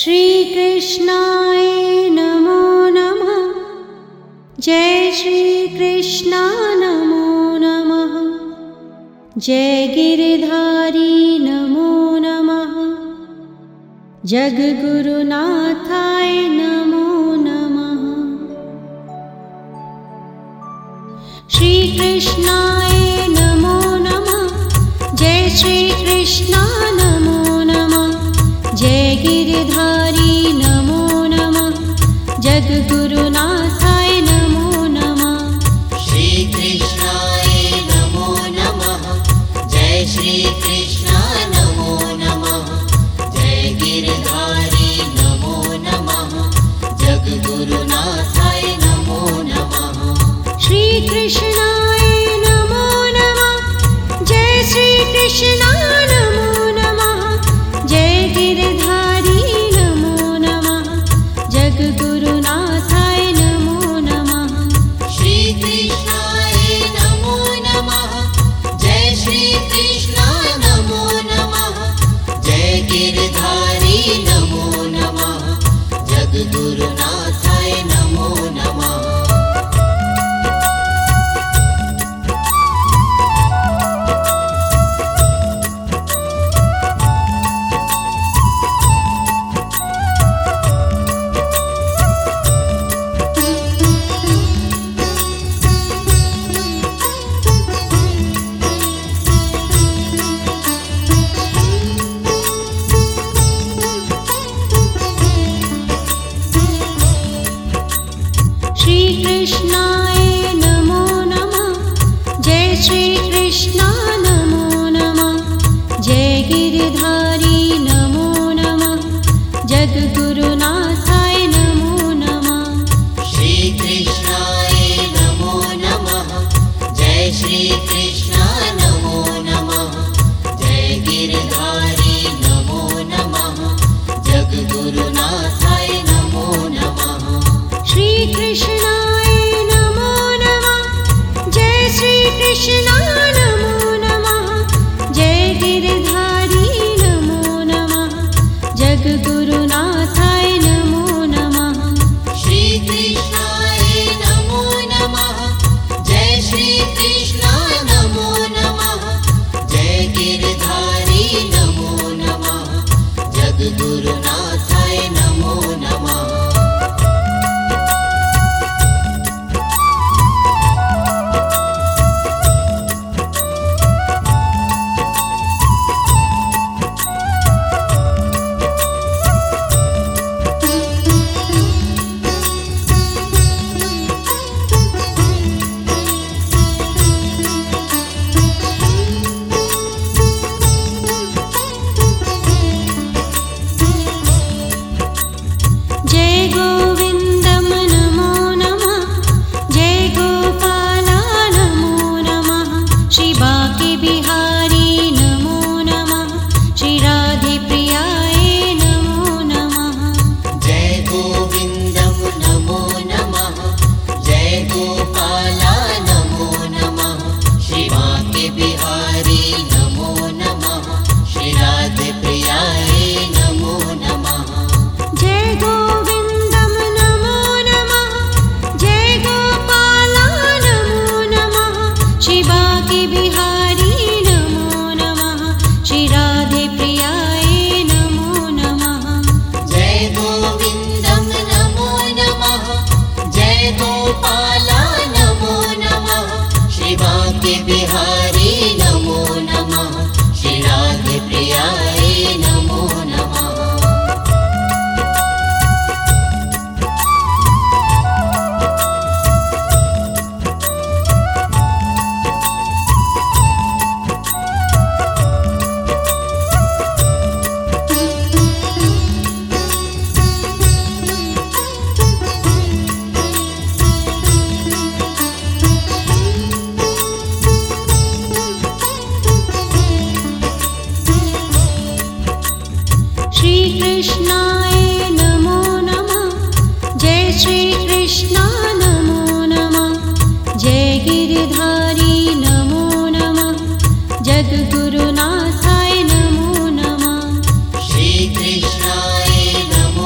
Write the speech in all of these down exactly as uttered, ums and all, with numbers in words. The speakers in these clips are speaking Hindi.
श्री कृष्णाय नमो नमः। जय श्री कृष्णा नमो नमः। जय गिरधारी नमो नमः। जगद्गुरुनाथाय नमो नमः। श्री कृष्णाय नमो नमः। जय श्री कृष्णा नमो नमः। जय गिरधारी नमो नमः। जगद्गुरुनाथाय नमो नमः। श्री कृष्णाय नमो नमः। जय श्री कृष्णा नमो नमः। जय गिरधारी नमो नमः। जगद्गुरुनाथाय नमो नमः। श्री कृष्णाय नमो नमः। जय श्री कृष्णा नमो नमः। जय गिरधारी नमो नमः। जगद्गुरुनाथाय नमो नमः। श्री कृष्णाय नमो नमः। जय श्री कृष्णा नमो नमः। जय गिरधारी नमो नमः। जगद्गुरुनाथाय नमो नमः। श्री कृष्णाय नमो नमः। जय श्री कृष्णा नमो नमः। जय गिरधारी नमो नमः। जगद्गुरुनाथाय नमो नमः। श्री कृष्णाय नमो नमः। जय श्री कृष्णा नमो नमः। जय गिरधारी नमो नमः। जगद्गुरुनाथाय नमो नमः। श्री कृष्णाय नमो नमः। जय श्री कृष्णा नमो नमः। जय गिरधारी नमो नमः। जगद्गुरुनाथाय नमो नमः। श्री कृष्णाय नमो नमः। जय श्री कृष्णा नमो नमः। जय गिरधारी नमो नमः। जगद्गुरुनाथाय नमो नमः। जय गोविन्दं नमो नमः। जय गोपाला नमो नमः। श्री बांके बिहारी नमो नमः। श्री राधे प्रियाय नमो नमः। जय गोविन्दं नमो नमः। जय गोपाला नमो नमः। श्री बांके बिहारी नमो नमः। श्री राधे प्रियाय नमो नमः। जय गोविन्दं नमो नमः। जय गोपाला नमो नमः। श्री बांके बिहारी नमो नमः। श्री राधे प्रियाय नमो नमः। जय गोविन्दं नमो नमः। जय गोपाला नमो नमः। श्री बांके बिहारी नमो नमः। श्री राधे प्रियाय नमो नमः। श्री कृष्णाय नमो नमः। जय श्री कृष्णा नमो नमः। जय गिरधारी नमो नमः। जगद्गुरुनाथाय नमो नमः। श्री कृष्णाय नमो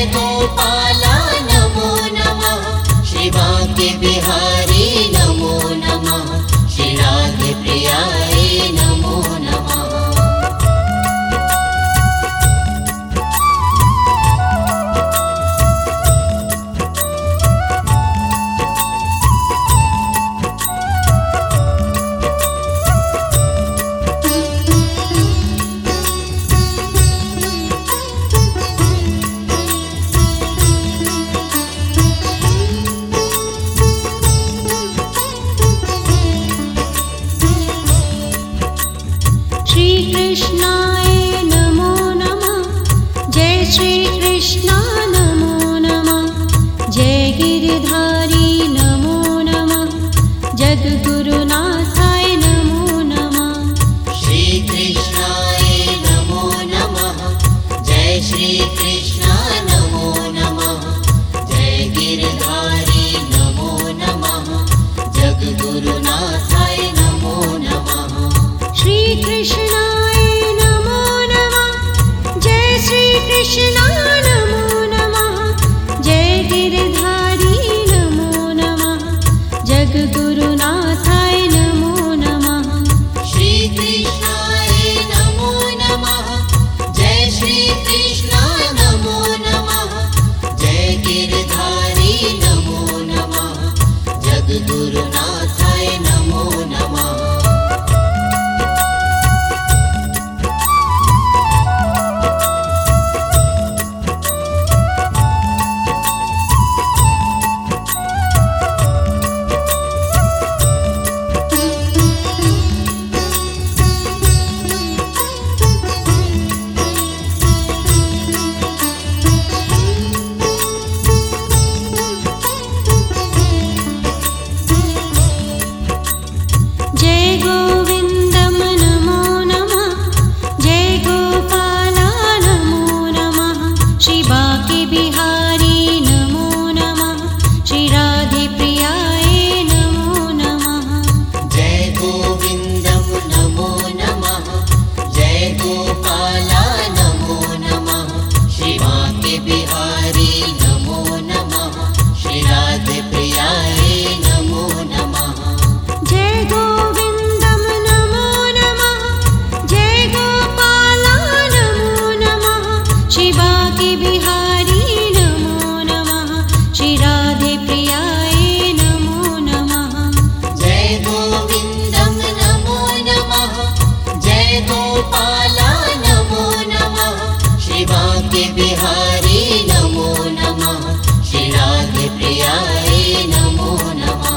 जय गोपाला नमो नमः शिवा के बिहारी नमो नमः श्री राधे प्रियाय नमो नमः। श्री कृष्णाय नमो नमः जय श्री कृष्णा नमो नमः जय गिरधारी नमो नमः जगद्गुरुनाथाय नमो नमः। श्री कृष्णाय नमो नमः जय श्री कृष्णा नमो नमः जय गिरधारी नमो नमः जगद्गुरुनाथाय नमो नमः। श्री कृष्णाय नमो नमः जय श्री कृष्णा नमो नमः जय गिरधारी नमो नमः जगद्गुरुनाथाय नमो नमः। श्री कृष्णाय नमो नमः जय श्री कृष्णा नमो नमः जय गिरधारी नमो नमः जगद्गुरुनाथाय नमो नमः। जय गोविन्दं नमो नमः जय गोपाला नमो नमः श्री बाके बिहारी नमो नमः श्री राधे प्रियाय नमो नमः। जय गोविन्दं नमो नमः जय गोपाला नमो नमः श्री बाके बिहारी नमो नमः श्री राधे प्रियाय नमो नमः। जय गोविन्दं नमो नमः जय गोपाला नमो नमः श्री बाके बिहारी नमो नमः श्री राधे प्रियाय नमो नमः। जय गोविन्दं नमो नमः जय गोपाला नमो नमः श्री बाके बिहारी नमो नमः श्री राधे प्रियाय नमो नमः।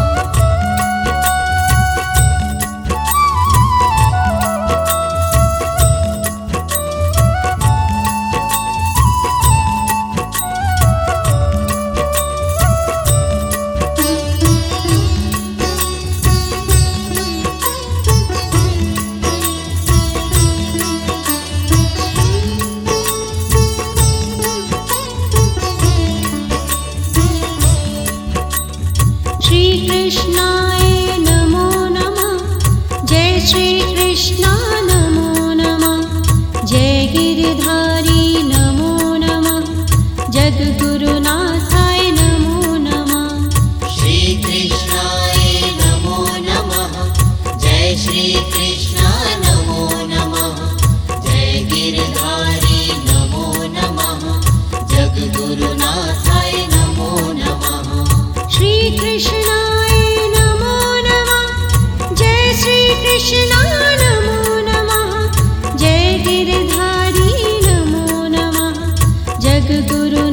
श्री कृष्णाय नमो नमः जय श्री कृष्णा नमो नमः जय गिरधारी नमो नमः जगद्गुरुनाथाय नमो नमः। श्री कृष्णाय नमो नमः जय श्री कृष्णा नमो नमः जय गिरधारी नमो नमः जगद्गुरुनाथाय नमो नमः। श्री कृष्णाय नमो नमः जय श्री कृष्णा नमो नमः जय गिरधारी नमो नमः जगद्गुरु